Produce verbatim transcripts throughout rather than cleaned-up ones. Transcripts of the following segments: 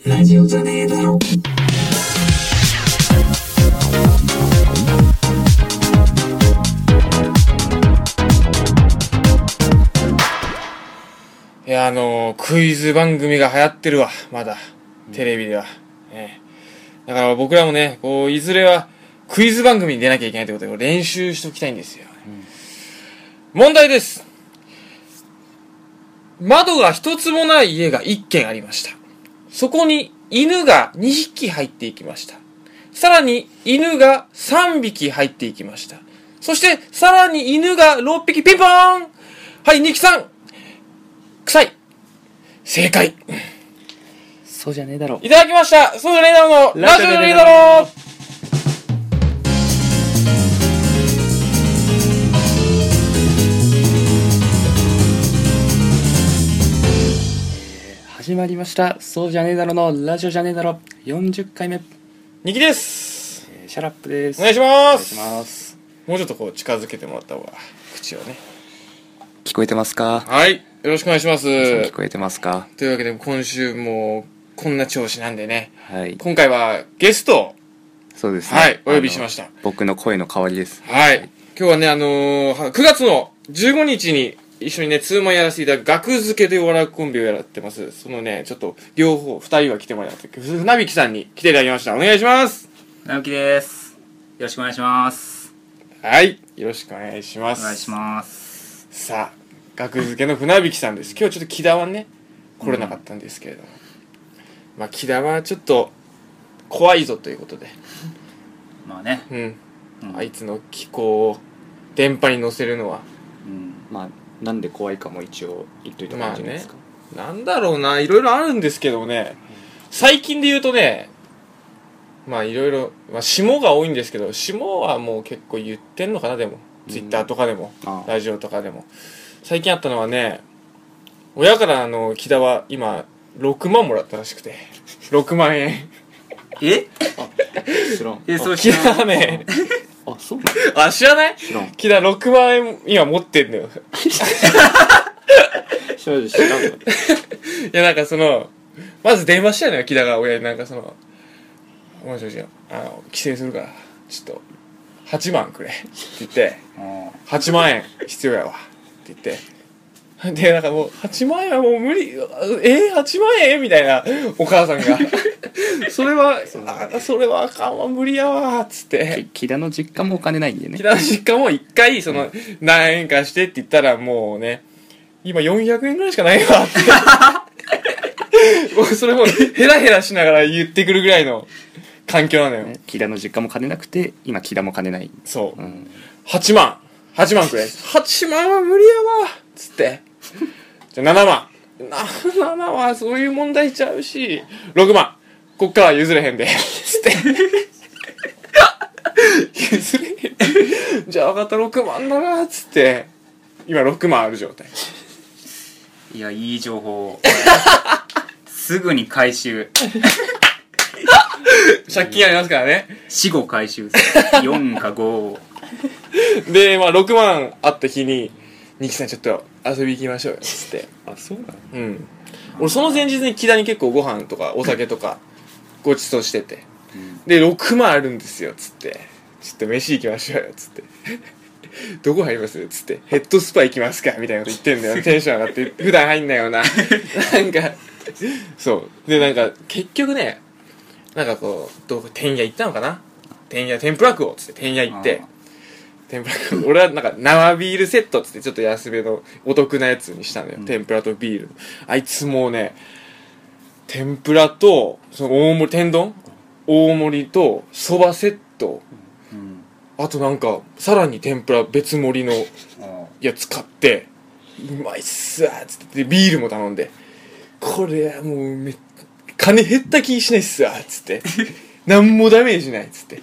ラジオじゃねえだろ。 いや、あのー、クイズ番組が流行ってるわ、まだテレビでは、ね、だから僕らもね、こういずれはクイズ番組に出なきゃいけないということで練習しておきたいんですよ、うん、問題です。窓が一つもない家が一軒ありました。そこに犬がにひき入っていきました。さらに犬がさんびき入っていきました。そしてさらに犬がろっぴき。ピンポーン。はい、ニキさん、臭い。正解。 そうじゃねえだろ。 いただきました。そうじゃねえだろのラジオじゃねえだろ。 始まりました。そうじゃねえだろのラジオじゃねえだろ。よんじゅっかいめ。 ニキです。 えー、シャラップです。 お願いします。 お願いします。 もうちょっとこう近づけてもらった方が、口をね。 聞こえてますか？ はい。よろしくお願いします。 聞こえてますか？ というわけで今週もこんな調子なんでね。 はい。 今回はゲストを、 そうですね。 はい、お呼びしました。 僕の声の代わりです。 はい。今日はね、あのー、くがつのじゅうごにちに一緒にね、ツーマンやらせていただく学付けという笑うコンビをやってます。そのね、ちょっと両方、二人は来てもらって、船引さんに来ていただきました。お願いします。 直樹です。よろしくお願いします。 はい。よろしくお願いします。 お願いします。 さあ、学付けの船引さんです。今日ちょっと木田はね、来れなかったんですけれども。うん、まあ、木田はちょっと怖いぞということで。 まあね。 うん。 うん、 あいつの気候を電波に乗せるのは。 うん。まあ、なんで怖いかも一応言っといた方がいいんじゃないですか。 まあね、なんだろうな、いろいろあるんですけどね、最近で言うとね、まあいろいろ、まあ下が多いんですけど、下はもう結構言ってんのかな、でも。ツイッターとかでも、ラジオとかでも。最近あったのはね、親からあの、木田は今、ろくまんもらったらしくて。ろくまんえん。 え知らん。 え、そう木田はね、 あ、そうなの？ あ、知らない？ 知らん。 木田ろくまんえん今持ってんのよ。 知らん、知らん。 いや、なんかその、まず電話したのよ、木田が親に。なんかその、もしもし、あの、帰省するから、ちょっと、はちまんくれ。って言って、はちまんえん必要やわ。って言って。で、なんかもう、はちまんえんはもう無理、えー、はちまんえんみたいな、お母さんが。それは、あ、それはあかんわ、無理やわ、つって。 木田の実家もお金ないんでね。 木田の実家も一回、その、何円かしてって言ったら、もうね、今よんひゃくえんぐらいしかないわ、って。もうそれも、ヘラヘラしながら言ってくるぐらいの環境なのよ。 木田の実家も金なくて、今木田も金ない。 そう。 うん、 はちまん。はちまんくれ。はちまんは無理やわ、つって。じゃあななまん。ななはそういう問題ちゃうし、ろくまん。こっからは譲れへんで。つって。譲れへん。じゃあ分かったろくまんだな、つって。今ろくまんある状態。 いや、いい情報。すぐに回収。 借金ありますからね。 死後回収。よんかご。 で、まあろくまんあった日に、ニキさんちょっと遊び行きましょうよ、つって。 あ、そうなの？ うん。俺その前日に木田に結構ご飯とかお酒とかごちそうしてて。うん、で、ろくまんあるんですよ、つって。ちょっと飯行きましょうよ、つって。どこ入りますつって。ヘッドスパ行きますかみたいなこと言ってんだよ。テンション上がって。普段入んないよな。なんか、そう。で、なんか、結局ね、なんかこう、どこ、天屋行ったのかな天屋、天ぷら食おうつって天屋行って。天ぷら食う。俺はなんか生ビールセットつってちょっと安めのお得なやつにしたのよ。うん、天ぷらとビール。あいつもうね、天ぷらと、その大盛り、天丼大盛りと、蕎麦セット。うん、あとなんか、さらに天ぷら別盛りのやつ買って、うまいっすわーつって。で、ビールも頼んで。これはもうめ、金減った気しないっすわつって。なんもダメージないっつって。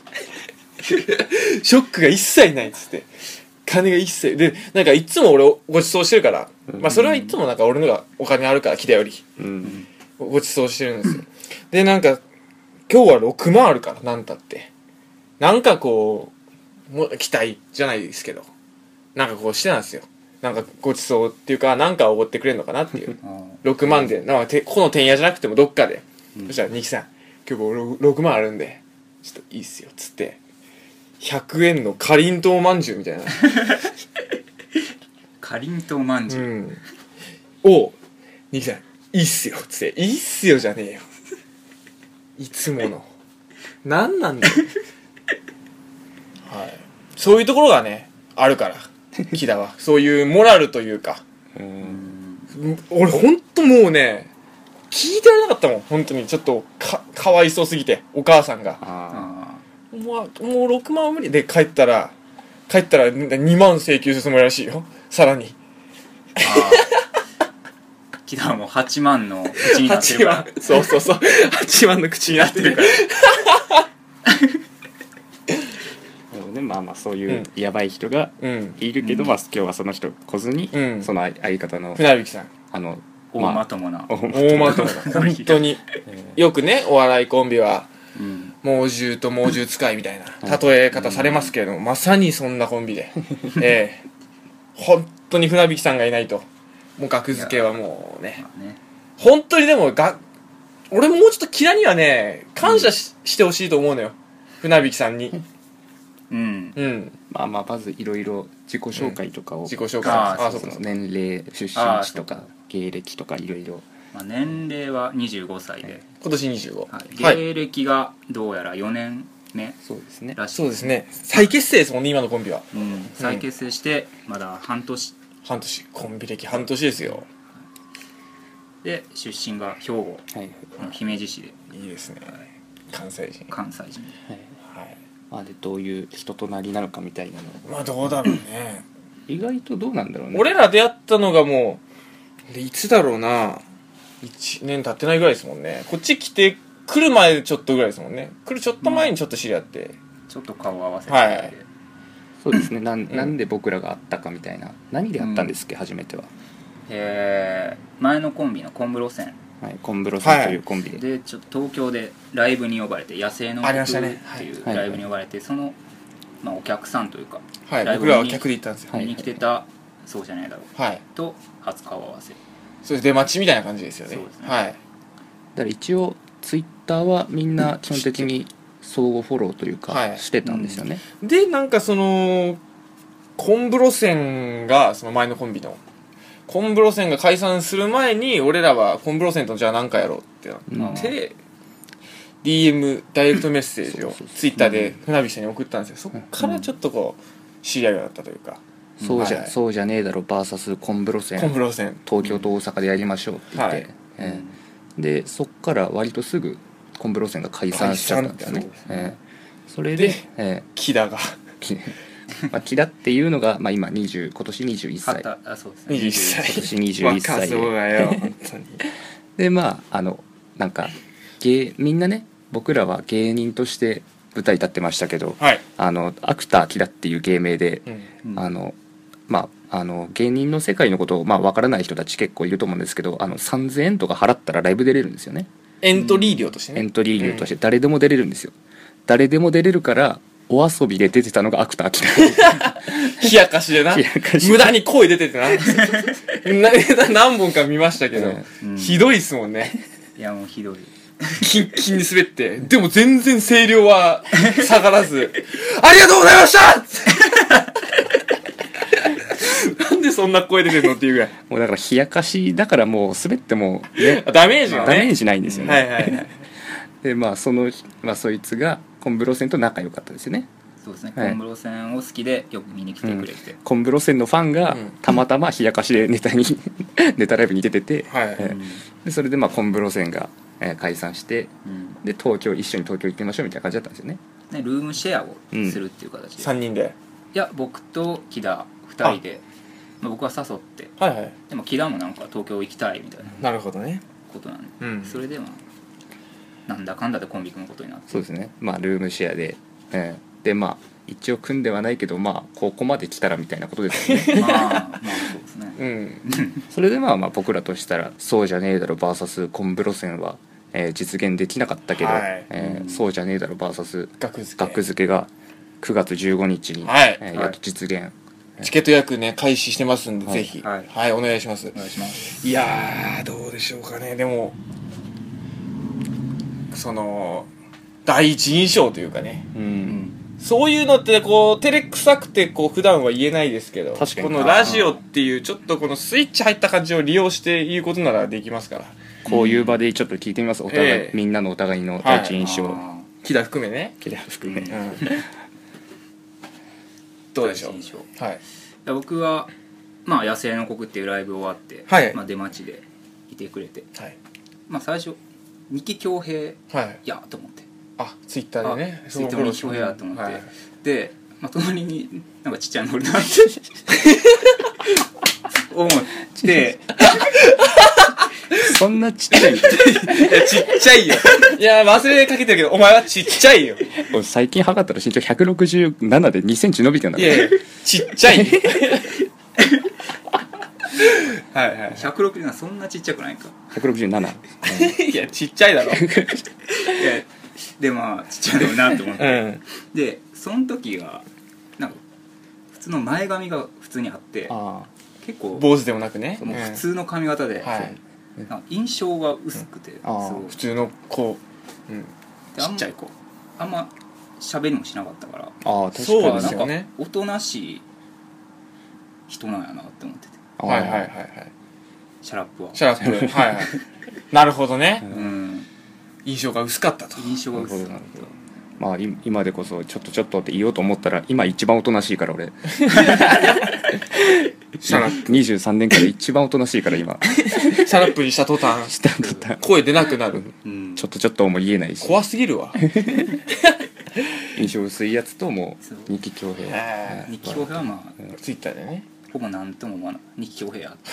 ショックが一切ないっつって。金が一切。で、なんかいつも俺ごちそうしてるから、うん、まあそれはいつもなんか俺のがお金あるから来たより、うん、ごちそうしてるんですよ。で、なんか、今日はろくまんあるから、なんたって。なんかこう、も期待じゃないですけど、なんかこうしてたんですよ。なんかごちそうっていうか、なんかおごってくれるのかなっていう。ろくまんで、なんかてこの天屋じゃなくてもどっかで、 そしたらニキさん今日僕ろくまんあるんでちょっといいっすよっつってひゃくえんのかりんとうまんじゅうみたいなかりんとうまんじゅう、 うんをニキさんいいっすよっつっていいっすよじゃねえよいつもの何なんだよはいそういうところがねあるから木田はそういうモラルというかうん俺ほんともうね聞いてられなかったもん本当にちょっとかかわいそうすぎてお母さんがああもうもうろくまんは無理で帰ったら帰ったらにまん請求するつもりらしいよさらにーあー木田はもうはちまんの口になってるからはちまんそうそうそうはちまんの口になってるからでもね、まあまあそういううんやばい人がうんいるけど、 うんまあ今日はその人来ずに、 うんその相相方の船引さんあの大まあまともな、 大ま大まともな本当によくねお笑いコンビはうん猛獣と猛獣使いみたいな例え方されますけれども、まさにそんなコンビでええ本当に船引さんがいないともう額付けはもうねまあね本当にでもが俺もうちょっとキラにはね感謝し,、してほしいと思うのよ船引さんにうんうんまあまあまずいろいろ自己紹介とかを、 自己紹介あーあそうかその年齢出身あーそうか地とか芸歴とかいろいろまあ、年齢はにじゅうごさいで、 今年にじゅうごはい、 はい、 芸歴がどうやらよねんめそうですねらしいそうですね再結成ですもんね今のコンビはうん、再結成してまだ半年半年コンビ歴半年ですよで出身が兵庫はいの姫路市でいいですね関西人関西人ではいはいまあでどういう人となりなのかみたいなのまあどうだろうね意外とどうなんだろうね俺ら出会ったのがもうでいつだろうないちねん経ってないぐらいですもんねこっち来て来る前ちょっとぐらいですもんね来るちょっと前にちょっと知り合って、 ちょっと顔を合わせて、 はいそうですねなんんなんで僕らが会ったかみたいな何で会ったんですっけ、初めては、 えー前のコンビのコンブロ線はい、コンブロさんというコンビで、 でちょっと東京でライブに呼ばれて野生のありました曲ねっていうはいライブに呼ばれてその、まあ、お客さんというか、 はいライブに僕らは客で行ったんですよはい見に来てたそうじゃないだろうはいと初顔合わせそれで出待ちみたいな感じですよねそうですねはいだから一応ツイッターはみんな基本的に相互フォローというかはいしてたんですよね、 でなんかそのコンブロ線がその前のコンビのコンブロ線が解散する前に俺らはコンブロ線とじゃあ何かやろうってなって、ディーエム ダイレクトメッセージをそうそうそうツイッターで船引さんに送ったんですよそっからちょっとこう知り合いがだったというか、 そうじゃ、 はいそうじゃねえだろ ブイエス コンブロ線コンブロ線東京と大阪でやりましょうって言って、 はいえーでそっから割とすぐコンブロ線が解散しちゃったんだよね解散そうえーそれででえ木田がーきまあ、木田っていうのが、まあ、今にじゅう今年にじゅういっさいはたあそうですねにじゅういっさい今年にじゅういっさい若そうだよ本当にでまああのなんか芸みんなね僕らは芸人として舞台立ってましたけど、 はい、 あのアクター木田っていう芸名で、 うんうんあのまああの芸人の世界のことをまあ分からない人たち結構いると思うんですけどあのさんぜんえんとか払ったらライブ出れるんですよねエントリー料としてねエントリー料として誰でも出れるんですよ、誰でも出れるからお遊びで出てたのがアクター木田冷やかしでな冷やかし無駄に声出ててなな何本か見ましたけど、 うんひどいっすもんねいやもうひどいキンキンに滑ってでも全然声量は下がらずありがとうございましたなんでそんな声出てるのっていうぐらいもうだから冷やかしだからもう滑ってもねダメージがねダメージないんですよね、 はいはいはいでまあその、まあ、そいつがコンブロ線と仲良かったですよねそうですね、 はいコンブロ線を好きでよく見に来てくれて、 コンブロ線のファンがうんたまたま冷やかしでネタにネタライブに出てて、 はいえーでそれでまあコンブロ線が、えー解散してうんで東京一緒に東京行ってみましょうみたいな感じだったんですよねね、ルームシェアをするっていう形で、 さんにんでいや僕と木田ふたりでまあ、僕は誘ってはいはいでも木田もなんか東京行きたいみたいななるほどねことなんで、 うんそれでまあなんだかんだでコンビ組むことになってそうですねまあルームシェアで、えーでまあ一応組んではないけどまあここまで来たらみたいなことですよねまあまあそうですねうんそれでまあまあ僕らとしたらそうじゃねえだろ ブイエス コンブロ線は、えー実現できなかったけど、 はいえーうんそうじゃねえだろ ブイエス額付け額付けがくがつじゅうごにちに、 はいえーやっと実現、 チケット予約ね開始してますんで、 はいぜひはいはいお願いしますお願いしますいやーどうでしょうかねでもその第一印象というかね、 ううんんそういうのってこう照れくさくてこう普段は言えないですけど、 確かにこのラジオっていうちょっとこのスイッチ入った感じを利用して言うことならできますから、 こういう場でちょっと聞いてみます、お互い、 ええみんなのお互いの第一印象、 あ木田含めね、 キラ含め、 うん、 ーどうでしょ第一印象いうはいや僕はまあ野生の国っていうライブ終わって、 はいまあ、出待ちでいてくれて、 はいまあ最初二木恭平はいやと思って、 あツイッターでねあツイッターの二木恭平やと思って、 はいで、まあ、隣になんかちっちゃいのおるなって思ってそんなちっちゃいいやちっちゃいよいや忘れかけてるけどお前はちっちゃいよ俺最近測ったら身長ひゃくろくじゅうななでにセンチ伸びてんだからいやいやちっちゃいよはいはいひゃくろくじゅうななそんなちっちゃくないかひゃくろくじゅうなな、 いやちっちゃいだろいやでまあちっちゃいだろうなと思って、 うんでその時がなんか普通の前髪が普通にあってあ結構坊主でもなくね、 もう普通の髪型で、 はいなんか印象が薄くて、 んあーすごい普通の子、うん、 であんまちっちゃい子あんま喋りもしなかったからああ確かそうにですよねなんかおとなしい人なんやなって思っててあーはいはいはいはいシャラップはシャラップはいはいなるほどね、 うん印象が薄かったと印象が薄かっなるほどなるまあい今でこそちょっとちょっとって言おうと思ったら今一番おとなしいから俺シャラッにじゅうさんねんから一番おとなしいから今プシャラップにした途端したんだったら声出なくなるた、うん、 ちょっとちょっとも言えないし怖すぎるわ印象薄いやつともそうう二木恭平へ日記恭平はまあツイッターでねほぼ何とも思わない日記恭平や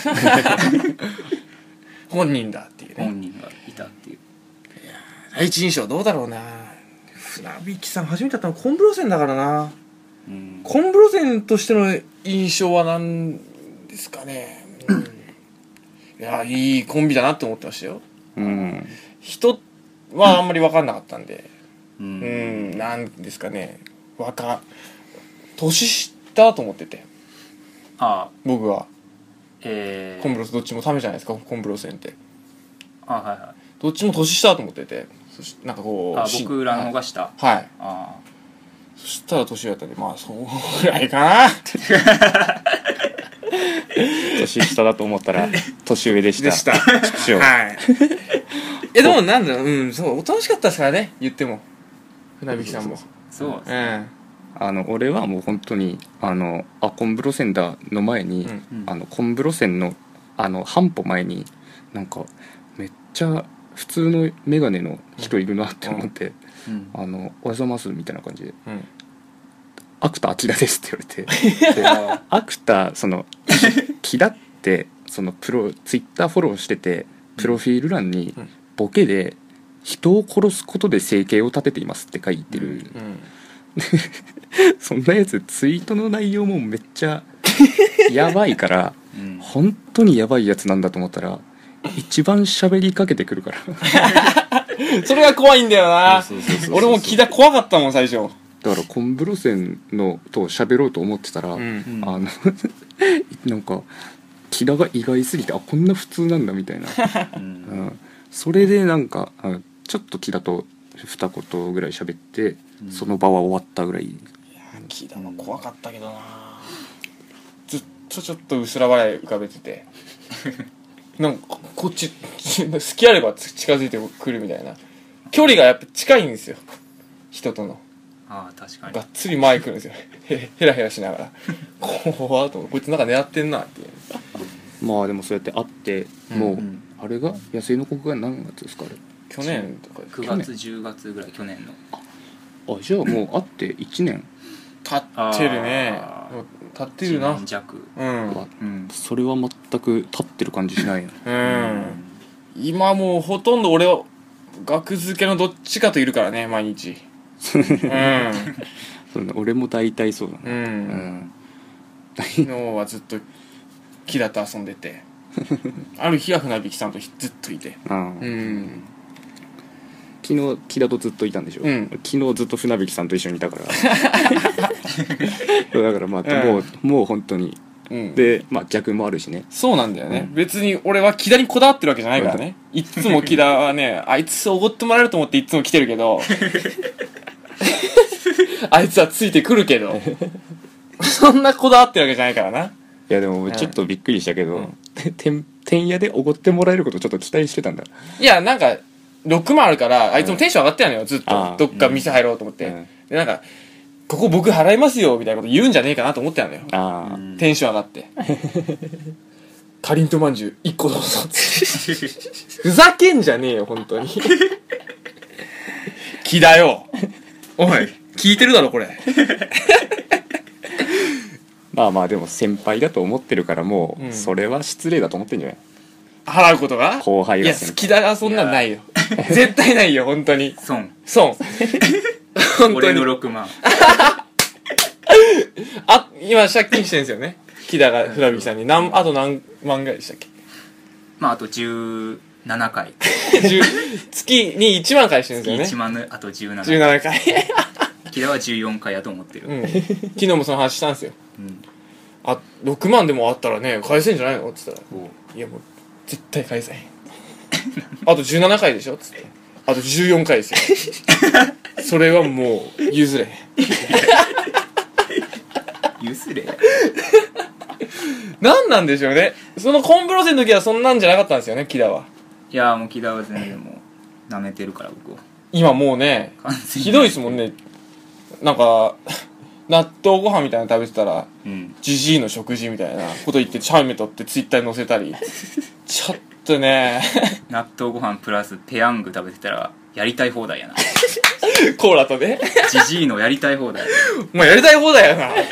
本人だっていうね本人がいたっていう第一印象どうだろうな。船引さん初めてだったのコンブロ線だからな。 うんコンブロ線としての印象は何ですかね、うん、いやいいコンビだなって思ってましたよ。 うん人はあんまり分かんなかったんでううんんなんですかね若年下と思っててあ僕はえー、 コンブロスどっちもためじゃないですかコンブロ線ってあはいはいどっちも年下と思っててそしなんかこうあし僕らの方が下、 はい、はいあそしたら年上だったんでまあそうぐらいかな年下だと思ったら年上でしたでした畜生はいいやでもなんだろううんそうおとなしかったですからね言っても船引さんもそうですうんあの俺はもう本当にあのあコンブロ線だの前に、 うんうんあのコンブロ線のあの半歩前になんかめっちゃ普通の眼鏡の人いるなって思って「 うんあのおはようございます」みたいな感じでうん 「芥明です」って言われてで芥その木田ってそのプロツイッターフォローしててプロフィール欄にうんボケで「人を殺すことで生計を立てています」って書いてる、 うんそんなやつツイートの内容もめっちゃやばいからうん本当にやばいやつなんだと思ったら一番喋りかけてくるからそれが怖いんだよなそうそうそうそう俺も木田怖かったもん最初だからコンブロ線のと喋ろうと思ってたら、 うんうんあのなんか木田が意外すぎてあこんな普通なんだみたいな、 ううんん、それでなんかあちょっと木田と二言ぐらい喋って、 うんその場は終わったぐらい木田も怖かったけどなずっとちょっと薄ら笑い浮かべててなんかここっち好きあれば近づいてくるみたいな距離がやっぱ近いんですよ人とのああ確かにがっつり前来るんですよへヘラヘラしながら怖っと思ってこいつなんか狙ってんなっていうまあでもそうやって会ってもう、 うんあれが野生の国が何月ですかあれ去年とかくがつじゅうがつぐらい去年のあじゃあもう会っていちねん立ってるねあ立ってるな一年弱うんはうんそれは全く立ってる感じしないなうん今もうほとんど俺は学付けのどっちかといるからね毎日うんそうね俺も大体そうだうねうんん昨日はずっと木田と遊んでてある日は船引さんとずっといてああうん昨日木田とずっといたんでしょ、 うん昨日ずっと船引さんと一緒にいたからだからまあ、 うんもうもう本当にうんでまあ逆もあるしね。 そうなんだよね、 うん別に俺は木田にこだわってるわけじゃないからねいつも木田はねあいつおごってもらえると思っていつも来てるけどあいつはついてくるけどそんなこだわってるわけじゃないからな。 いやでもちょっとびっくりしたけど、てんてん屋でおごってもらえることちょっと期待してたんだ。 いやなんかろくまんあるからあいつもテンション上がってたのよずっあーとどっか店入ろうと思って、 うんでなんかここ僕払いますよみたいなこと言うんじゃねえかなと思ってたのよああ、 テンション上がってかりんとまんじゅういっこどうぞふざけんじゃねえよ本当に気だよおい聞いてるだろこれまあまあでも先輩だと思ってるからもうんうそれは失礼だと思ってんじゃない？ 払うことが後輩いやが先輩好きだがそんなんないよ絶対ないよ本当に損損本当俺のにろくまんあ今借金してるんですよね木田が船引さんに何あと何万ぐらいでしたっけまああとじゅうななかいじゅう月にいちまん返してるんですよいちねまんのあとじゅうななじゅうななかい木田はじゅうよんかいやと思ってる、 うん昨日もその話したんですようんあろくまんでもあったらね返せんじゃないのって言ったらおういやもう絶対返せへんあとじゅうななかいでしょっつってあとじゅうよんかいですよそれはもう譲れへん譲れ何なんでしょうねそのコンブロセの時はそんなんじゃなかったんですよね木田はいやもう木田は全然もう舐めてるから僕を今もうね完全にひどいですもんねなんか納豆ご飯みたいなの食べてたらうんジジイの食事みたいなこと言ってチャイム取ってツイッターに載せたりちょっとね納豆ご飯プラスペヤング食べてたらやりたい放題やなコーラとねジジイのやりたい放題まあやりたい放題やな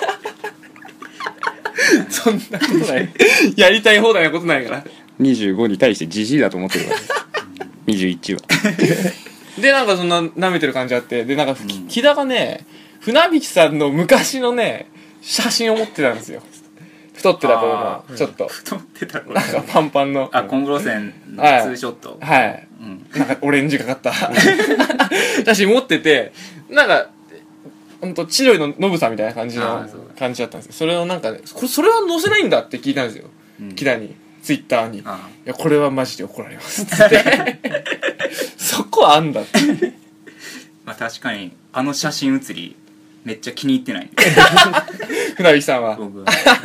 そんなことないやりたい放題なことないからにじゅうごに対してジジイだと思ってるからにじゅういちはでなんかそんな舐めてる感じあってでなんかうん木田がね船引さんの昔のね写真を持ってたんですよ太ってた頃あーのちょっと太ってた頃なんかパンパンのあコングロ線のはいツーショット、 はいうんなんかオレンジかかった写真持っててなんかほんと千鳥のノブさんみたいな感じのあーそう感じだったんですよそれをなんかねこれそれは載せないんだって聞いたんですようん木田にツイッターにいあやこれはマジで怒られますっつってそこあんだってまあ確かにあの写真写りめっちゃ気に入ってない船引さんは僕は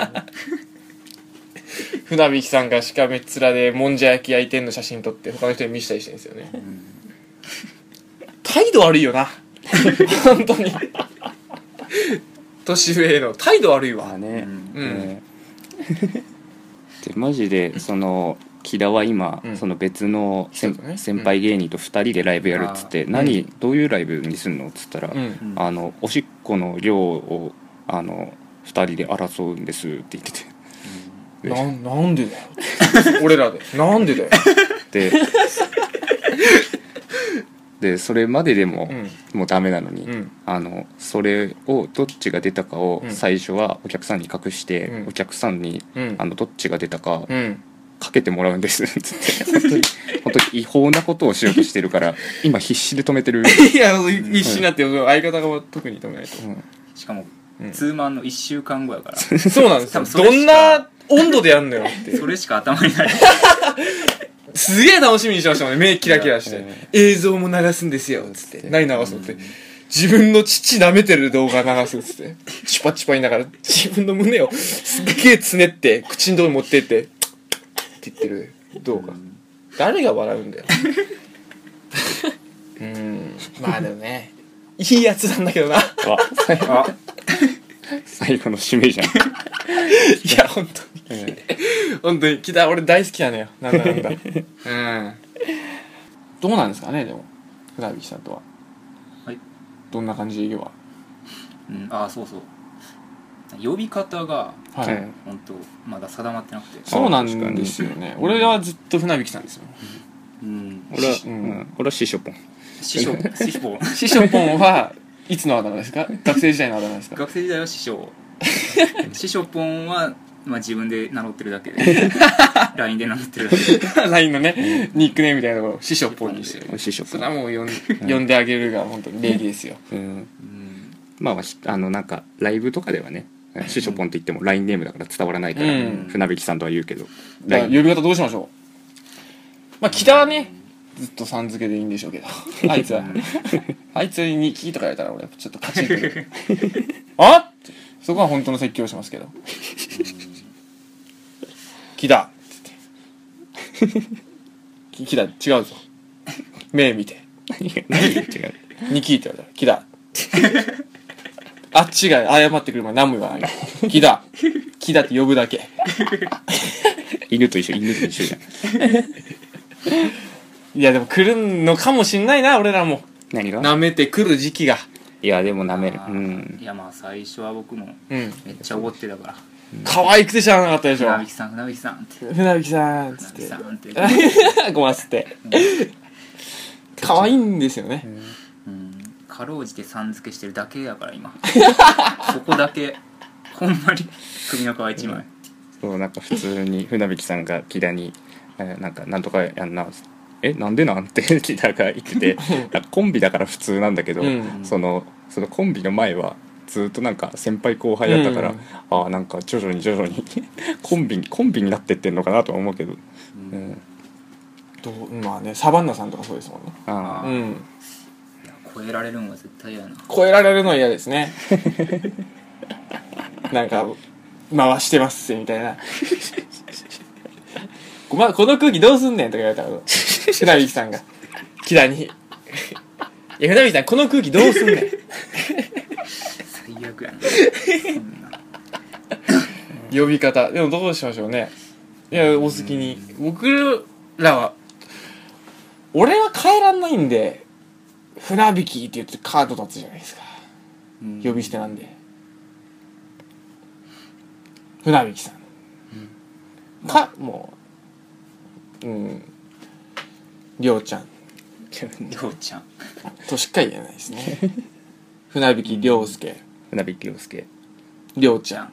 船引さんがしかめっ面でもんじゃ焼き焼いてんの写真撮って他の人に見せたりしてるんですよね態度悪いよな本当に年上への態度悪いわまあね、 うんねでマジでその木田は今、 うんその別の先,、 そうだね先輩芸人とふたりでライブやるっつって、 ん何、 うどういうライブにすんのっつったら、 うんうんあのおしっこの量をあのふたりで争うんですって言っててななんでだよ俺らでなんでだよででそれまででも、 うんもうダメなのに、 うんあのそれをどっちが出たかをうん最初はお客さんに隠して、 うんお客さんに、 うんあのどっちが出たかうんかけてもらうんですつって本当に本当に違法なことをしようとしてるから今必死で止めてる、 いや必死になって相方が特に止めないとうんしかも、 うんツーマンのいっしゅうかんごやからそうなんですよ多分それしかどんな温度でやんのよってそれしか頭にないすげえ楽しみにしてましたもんね目キラキラしていやうん映像も流すんですよつって何流すのって自分の乳舐めてる動画流すっつってチュパチュパ言いながら自分の胸をすっげえつねって口のとこに持ってってって言ってる動画誰が笑うんだようーんまあでもねいいやつなんだけどないあ最後あ最後の締めじゃんや本当に本当に木田俺大好きなのよなんだなんだうんどうなんですかねでも船引さんとははいどんな感じで言えばうんあそうそう呼び方がはい、 はい本当まだ定まってなくてそうなんですよね俺はずっと船引さんですようん俺は、 ううんん、俺は師匠ポン師匠師匠師匠ポンはいつのあだ名ですか学生時代のあだ名ですか学生時代は師匠師匠ポンは、まあ、自分で名乗ってるだけで ライン で名乗ってるだけでライン のねニックネームみたいなところ師匠ポンにしてる師匠ポンそれはもう呼ん呼んであげるが本当に礼儀ですようんうんまあひあのなんかライブとかではねシショポンって言っても ライン ネームだから伝わらないから、 うん船引さんとは言うけどだから呼び方どうしましょう。まあ木田はねずっとさん付けでいいんでしょうけどあいつはあいつにニキとか言われたら俺ちょっとカチンとくるあっそこは本当の説教しますけど木田っつって木田違うぞ目見て何が違うニキって言われたら木田あっちが謝ってくる前何も言わない木田木田って呼ぶだけ犬と一緒犬と一緒じゃんいやでも来るのかもしんないな俺らも何が舐めてくる時期がいやでも舐めるあーうんいやまあ最初は僕もうんめっちゃおごってたから可愛くてしゃあなかったでしょ船引さん船引さんって船引さんっつって船引さんってごますって可愛いんですよねうんかろうじてさん付けしてるだけやから今そこだけほんまに首の皮一枚そうなんか普通に船引さんが木田に、えーなんかなんとかやんなえなんでなんて木田が言っててなんかコンビだから普通なんだけど、 うんそのそのコンビの前はずっとなんか先輩後輩だったから、 うんああなんか徐々に徐々にコンビにコンビになってってんのかなとは思うけど、うんどうまあねサバンナさんとかそうですもんねああうん超えられるのは絶対嫌やな超えられるのは嫌ですねなんか回してますぜみたいなこ,、ま、この空気どうすんねんとか言われたら船引さんが木田に「いや船引さんこの空気どうすんねん」 最悪やなそんな呼び方でもどうしましょうねいやお好きに僕らは俺は変えらんないんで船引きって言ってカード立つじゃないですかうん呼び捨てなんで船引きさん、かもううんりょうちゃんりょうちゃんとしか言えないですね船引きりょうすけ船引亮介りょうちゃん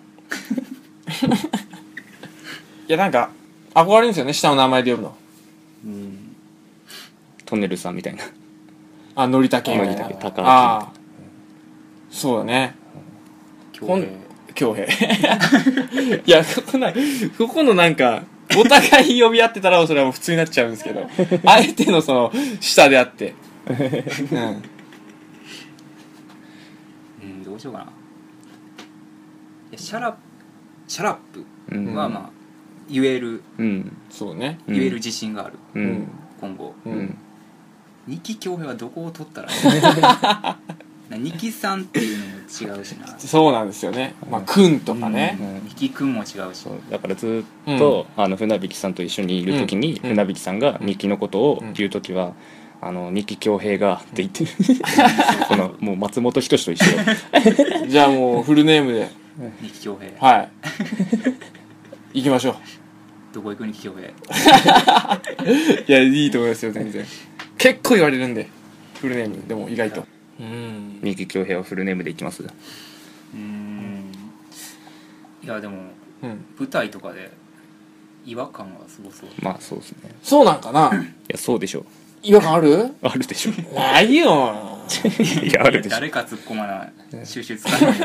いやなんか憧れるんですよね下の名前で呼ぶのうんトンネルさんみたいなあのりたけみたいなのりたけ高橋ああそうだね今日恭平いやここなここのなんかお互い呼び合ってたらそれはもう普通になっちゃうんですけどあえてのその下であってうんうんどうしようかないやシャラシャラップうんはまあ言えるうんそうねうん言える自信があるううんん今後ううんん二木恭平はどこを取ったらいいな二木さんっていうのも違うしなそうなんですよねまあくんとかねうん二木くんも違うしそうだからずっと、あの船引さんと一緒にいる時に、 うん船引さんが日記のことをうん言う時は「あの日記恭平が」って言ってこのもう松本人志と一緒じゃあもうフルネームで二木恭平はい行きましょうどこ行く二木恭平いやいいと思いますよ全然結構言われるんでフルネームでも意外とうん日記恭平はフルネームでいきますうんいやでもうん舞台とかで違和感がすごそうまあそうですねそうなんかないやそうでしょ違和感あるあるでしょないよいやあるでしょ誰か突っ込まない収集つかない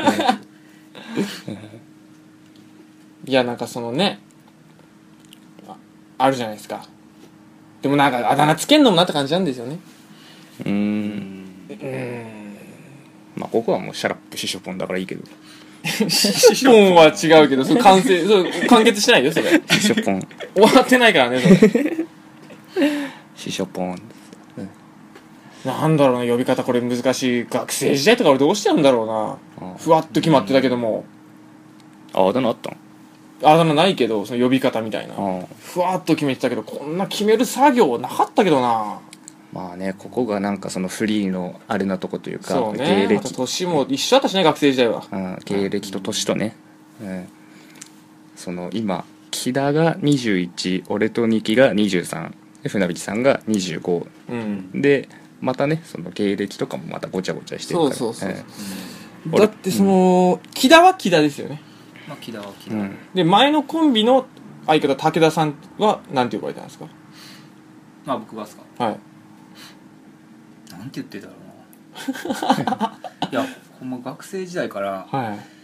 いやなんかそのねああるじゃないですかでもなんかあだ名つけんのもなって感じなんですよねうーんうんまあここはもうシャラップシショポンだからいいけどションは違うけどそれ完成それ完結してないよそれシショポン終わってないからねそれシショポンなんだろうな呼び方これ難しい学生時代とか俺どうしてたんだろうなあふわっと決まってたけどもああだ名あったのあだ名ないけどその呼び方みたいなああふわっと決めてたけどこんな決める作業なかったけどなまあねここがなんかそのフリーのあれなとこというかそう芸ねまた歴、 年も一緒だったしね学生時代はうん、芸歴と年とね、うん、その今木田がにじゅういち俺と二木がにじゅうさんで船引さんがにじゅうごうんでまたねその芸歴とかもまたごちゃごちゃしてるからそうそうそうえだってその木田は木田ですよねまあ木田は木田、 えうんで前のコンビの相方武田さんは何て呼ばれたんですかまあ僕がですかはいなんて言ってたろうないやほんま学生時代からは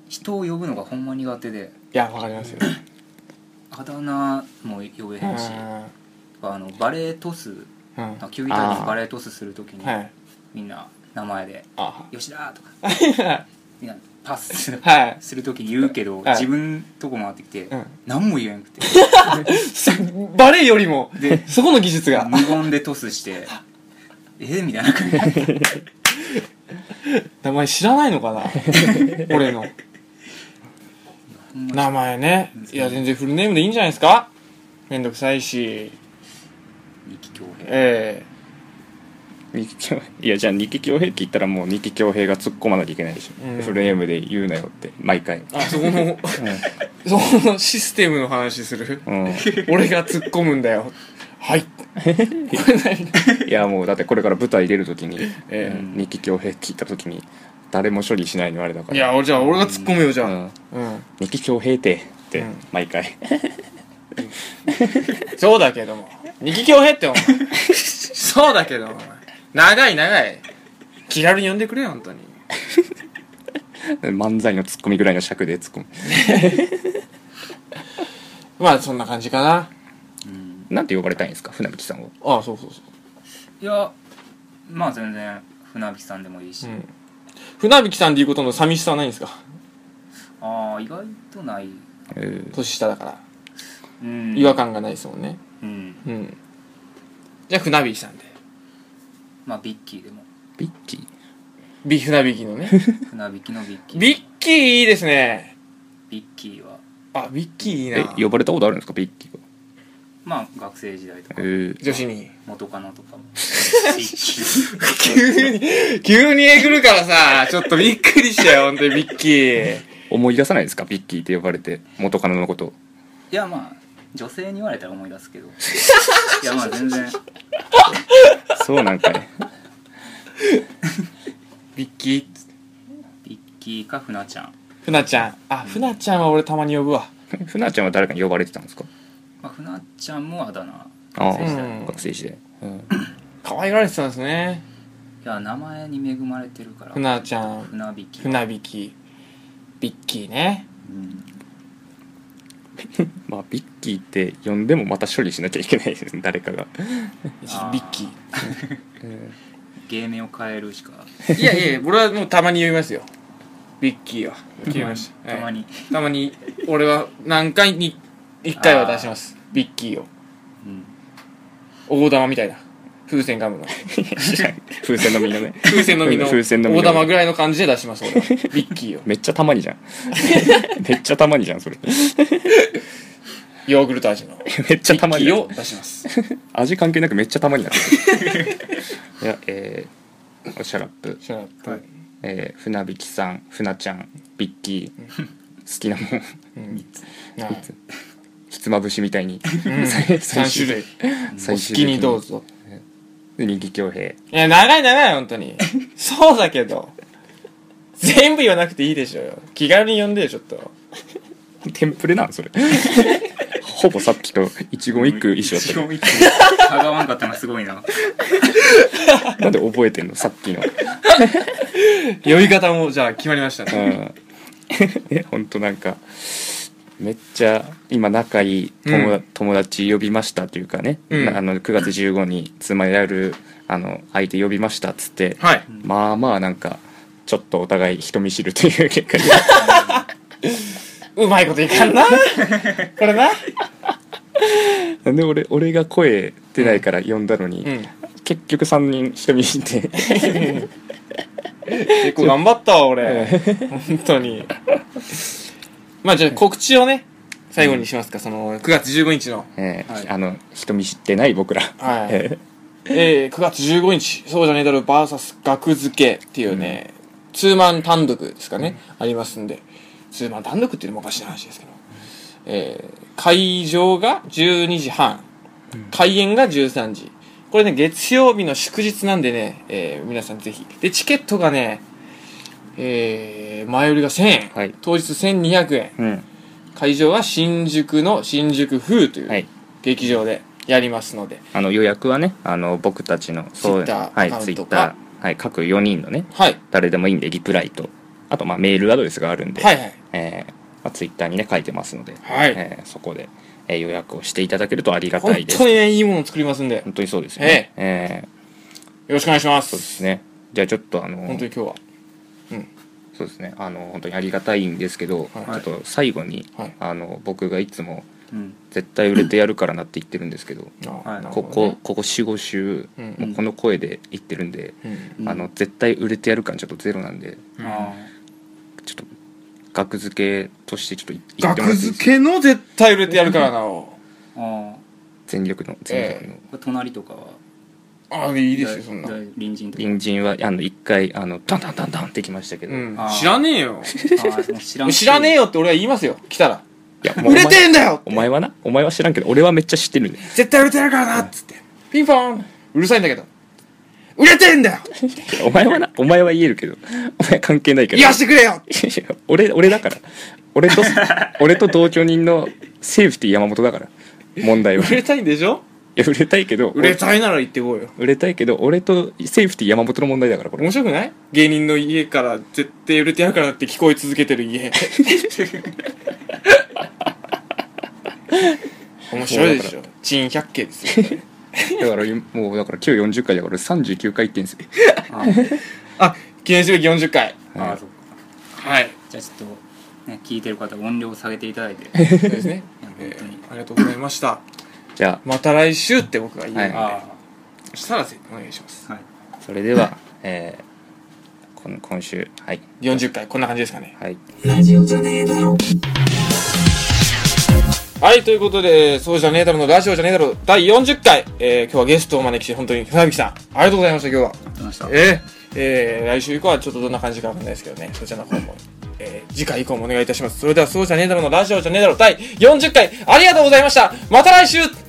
人を呼ぶのがほんま苦手で、 いやわかりますよあだ名も呼べへんし、あのバレートス、 うんキュービータイムバレートスするときに、 はいみんな名前であ 「吉田」とかみんなパスはいするときに言うけど、 はい自分とこ回ってきて、 うん何も言えんくてバレエよりもでそこの技術が無言でトスして「えみたいな感じで名前知らないのかな俺のほんま名前ねいや全然フルネームでいいんじゃないですかめんどくさいし二木恭平え二木恭平いやじゃあ二木恭平って言ったらもう二木恭平が突っ込まなきゃいけないでしょ、 うんフルネームで言うなよって毎回、 えあそこのそこのシステムの話するうんうん、 俺が突っ込むんだよはいこれ何いやもうだってこれから舞台出るときにえうん二木恭平って言ったときに誰も処理しないのあれだからえいや俺じゃあ俺が突っ込むよじゃあうん、 うん二木恭平ってってうん毎回、 そうだけども二木恭平ってお前そうだけどお前長い長い気軽に呼んでくれよ本当に漫才のツッコミぐらいの尺でツッコむまあそんな感じかなうんなんて呼ばれたいんですか船引さんを。 ああそうそうそいやまあ全然船引さんでもいいし、 う、うん、船引さんでいうことの寂しさはないんですかああ意外とない、 えー年下だからうん、 違和感がないですもんねうんうんじゃあ船引さんでまあビッキーでもビッキービ船引きのね船引きのビッキービッキーいいですねビッキーはあビッキーいいなえ呼ばれたことあるんですかビッキーが。 まあ学生時代とかえー、 女子に元カノとかもビッキー急に急にえぐるからさちょっとびっくりしたよ本当にビッキー思い出さないですかビッキーって呼ばれて元カノのこと。 いやまあ女性に言われたら思い出すけどいやまあ全然そうなんかねビッキービッキーか船ちゃん、 船ちゃんあ船ちゃんは俺たまに呼ぶわ船ちゃんは誰かに呼ばれてたんですか。 まあ、船ちゃんもあだ名ああ、 学生時代うん学生時代、うん、 可愛がられてたんですねいや名前に恵まれてるから船ちゃん船引き船引きビッキーねうんまあビッキーって呼んでもまた処理しなきゃいけないですね誰かが、 あービッキえ芸名を変えるしかーいやいや俺はもうたまに呼びますよビッキーは決めましたたまに、 はいたまに俺は何回にいっかいは出しますビッキーをうん大玉みたいな風船ガムのー風船の実のね風船の実の風船の実の大玉ぐらいの感じで出します俺はビッキーをめっちゃたまにじゃんめっちゃたまにじゃんそれヨーグルト味のめっちゃたまにビッキーを出します味関係なくめっちゃたまになってるいやえー、おしゃらっぷ、 シャラップ、 はいえー、船引きさん船ちゃんビッキー、好きなもんうんはいひつまぶしみたいに、 うん、 最さん種類最終的お好きにどうぞ二木恭平いや長い長い本当にそうだけど全部言わなくていいでしょうよ気軽に呼んでよちょっとテンプレなんそれほぼさっきと一言一句一緒だったけど一言一句たがわんかったのがすごいななんで覚えてんのさっきの呼び方もじゃあ決まりましたうねんえほんとなんかめっちゃ今仲いい友,、 うん友達呼びましたというかね、 うんなあのくがつじゅうごに妻やるあの相手呼びましたっつって、 はいまあまあなんかちょっとお互い人見知るという結果にうまいこといかんなこれななんで俺俺が声出ないから呼んだのに、 うん結局さんにん人見知って結構頑張ったわ俺本当にまあじゃあ告知をね最後にしますかそのくがつじゅうごにちのえーはいあの人見知ってない僕ら、 はいええー、くがつじゅうごにちそうじゃねえだろ ブイエス 学付けっていうね、ツーマン単独ですかね、ありますんでツーマン単独っていうのもおかしい話ですけど、えー、会場がじゅうにじはん、開演がじゅうさんじこれね月曜日の祝日なんでね、えー、皆さんぜひでチケットがねえー、前売りがせんえん、 はい当日せんにひゃくえんーうん会場は新宿の新宿風といはいう劇場でやりますので、 あの予約はねあの僕たちのそう Twitter はいアカウントかツイッターはい各よにんのねはい誰でもいいんでリプライとあとまあメールアドレスがあるんで、 はいはいえーまあ、ツイッターにね書いてますので、 はいえーそこで、えー予約をしていただけるとありがた本いです。 当にねいいものを作りますんで本当にそうですよね。えーよろしくお願いしまそうですすね。じゃあちょっとあの本当に今日はそうですね、あの本当にありがたいんですけど、 はいちょっと最後に、 はいあの僕がいつもうん絶対売れてやるからなって言ってるんですけど、 あはいここここよん、ご週、 うんもうこの声で言ってるんで、 うんあの絶対売れてやる感ちょっとゼロなんで、 うんあちょっと額付けとしてちょっと言ってもらってい額いですか。 付けの絶対売れてやるからなをーあ全力の全力の、 ーこれ隣とかはああいいですよそんなだい隣人とか隣人はあの一回あのダンダンダンダンってきましたけど、いうんあー知らねえよあーその知らん知らねえよって俺は言いますよ来たらやもう売れてんだよお前はなお前は知らんけど俺はめっちゃ知ってるんで絶対売れてやるからなっつってピンポンうるさいんだけど売れてんだよお前はなお前は言えるけどお前関係ないけど言わしてくれよいや俺俺だから俺と俺と同居人のセーフティー山本だから問題は売れたいんでしょいや売れたいけど売れたいなら言ってこいよ売れたいけど俺とセーフティー山本の問題だからこれ面白くない芸人の家から絶対売れてやるからって聞こえ続けてる家面白いでしょ珍百景ですよねだからもうだから今日よんじゅっかいだからさんじゅうきゅうかい言ってんすよあーあ記念すべきよんじゅっかいあーそっかはいじゃあちょっとね聞いてる方は音量を下げていただいてそうですね、えーありがとうございましたじゃまた来週って僕が言うので、 はいあそしたらお願いしますあはいあそれでは、えー、この今週はいよんじゅっかいこんな感じですかねはいはいということでそうじゃねえだろのラジオじゃねえだろだいよんじゅっかい、えー、今日はゲストをお招きして本当に船引さんありがとうございました今日はありがとうございましたえー、えー、来週以降はちょっとどんな感じかわかんないですけどねそちらの方も、えー、次回以降もお願いいたしますそれではそうじゃねえだろのラジオじゃねえだろだいよんじゅっかいありがとうございましたまた来週